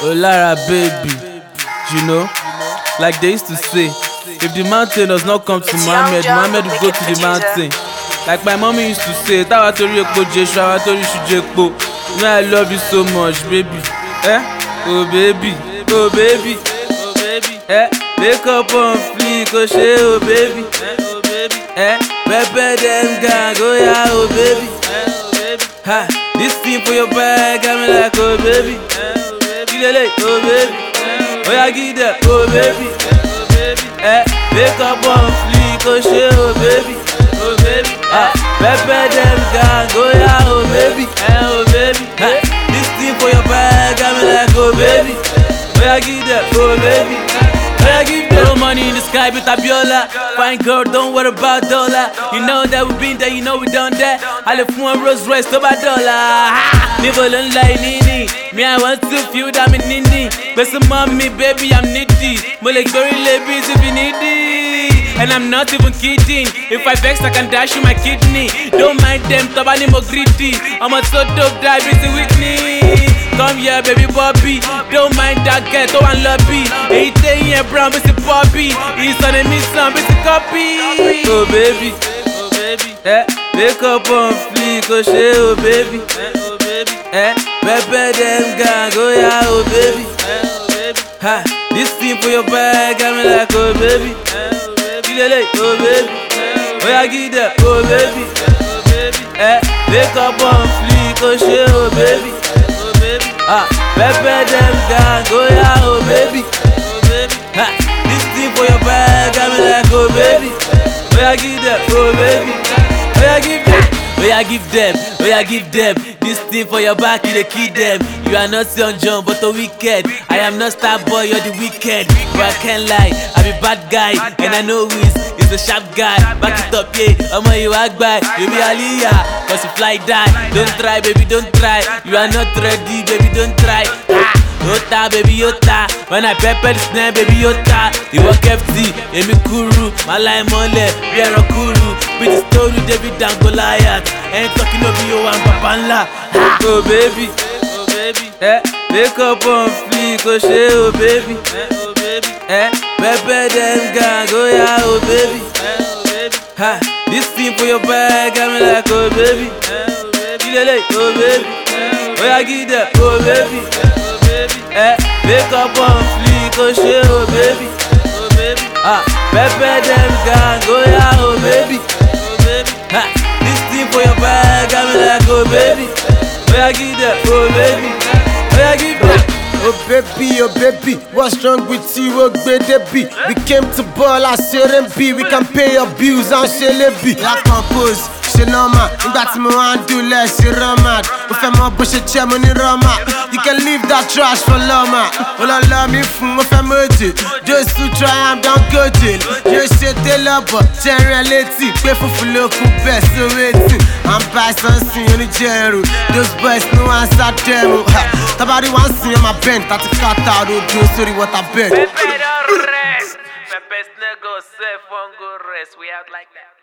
Olara baby, you know, like they used to say, if the mountain does not come to Muhammad, Muhammad will go to the mountain. Like my mommy used to say, Tawa tori epo Jesu, awa tori isu jepo. You know I love you so much, baby. Oh baby, oh baby, oh baby. Wake up on fleek, oh shey, oh baby, oh baby. Pepper them gang, oh yeah, oh baby, oh baby. Ha, this thing for your bag, got me like, oh baby, oh baby, oh baby. Oh yeah, give that, oh baby, oh baby. Wake up on fleek, oh shey, oh baby, oh baby. Pepper them gang, oh yeah, oh baby, oh baby. This thing for your bag, got me like, oh baby. Oh yeah, give that, oh baby. Oh yeah, give that. No money in the sky with Abiola. Fine girl, don't worry about dollar. You know that we been there, you know we done that. I left one Rolls Royce to my dollar. Never learn like Nini. Me, I want to feel that I'm Nini. But some mommy, baby, I'm needy. But like very ladies if you needy. And I'm not even kidding. If I vex, I can dash you my kidney. Don't mind them, Tabani mo greedy. I'm a so dope, die busy with me. Come here, baby Bobby. Don't mind that ghetto and lobby. 18 year brown, busy Bobby. He's on a miss, busy copy. Oh baby, oh baby. Wake up on fleek, oh shey, oh baby, oh baby. Pepper them gang, oh yeah, oh baby, oh baby. Ha, this thing for your bag, got me like, oh baby, oh baby, oh baby. Oh yeah, give that, oh baby, oh baby. Wake up on fleek, oh shey, oh baby, oh baby. Pepper them gang, oh yeah, oh baby, oh baby. Ha, this thing for your bag, got me like, oh baby. Oh yeah, give that, oh baby. Oh yeah, give that. Oh yeah, give them, oh yeah, give them. This thing for your back, you dey kill them. You are not Young John, but a wicked. I am not star boy, you're the wicked. But I can't lie, I'm a bad guy. And I know who is the sharp guy. Back it up, yeah, I'm on you act by. You be Aliyah, cause you fly die. Don't try, baby, don't try. You are not ready, baby, don't try. Yota, baby, yota. When I pepper the snare, baby, yota. You walk FT, Emi Kuru. Malai Mole, Piero Kuru. Pretty story, David and Goliath. Ain't talking over you and Papanla. Oh baby, oh baby. Wake up on fleek, oh shey, oh baby, oh baby. Pepper them gang, oh yeah, oh baby, oh baby. Ha, this thing for your bag, got me like, oh baby, oh baby, oh baby. Oh yeah, give that, oh baby, oh baby. Wake up on fleek, oh shey, oh baby, oh baby. Pepper them gang, oh yeah, oh baby, oh baby. Ha, this thing for your bag, got me like, oh baby. Oh yeah, give that, oh baby. Oh yeah, give that. Oh baby, what's wrong with you? Oh baby, we came to ball as R&B. We can pay your bills and shelebi. La compose, she normal. Nígbà tí mo wá ń dúlẹ̀ ṣe rọ́mà. Mo fẹ́ mọ bó ṣe jẹ́ mo ní rọ́mà. You can leave that trash for lọ́mà. Ó lọ lọ mi fún mo fẹ́ méje. Those who try am don go jail. Yóò ṣe télọ̀bọ̀ jẹ́rìn létí. Pé fúnfún ló kú bẹ́ẹ̀ sówétì. I'm by something oníjẹ̀rù. Those boys no answer them. Tabari wan sin on my bend. Tati kata rojo sorry what I beg. Pepe don't rest. Pepe snare go safe, one go rest. We out like that.